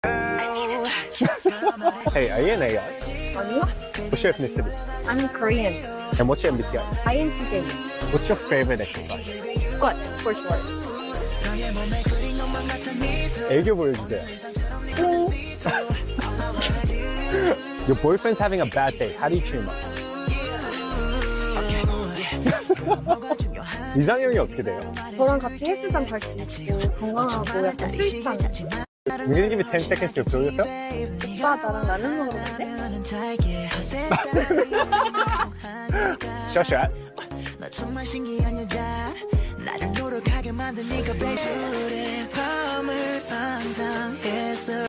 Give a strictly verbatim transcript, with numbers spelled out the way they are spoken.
Hey, are you an A I? 아니요? What's your ethnicity? I'm Korean. And what's your M B T I? I N T J. What's your favorite exercise? Squat, for short. 애교 보여주세요. Your boyfriend's having a bad day. How do you cheer him up? 이상형이 어떻게 돼요? 저랑 같이 헬스장 갈 수 있고 건강하고 약간 스윗한 I'm gonna give you ten seconds to appeal yourself. 오빠 나랑 라면 먹으러 갈래? Shot shot. 너 정말 신기한 여자 나를 노력하게 만드니까 밤을 상상했어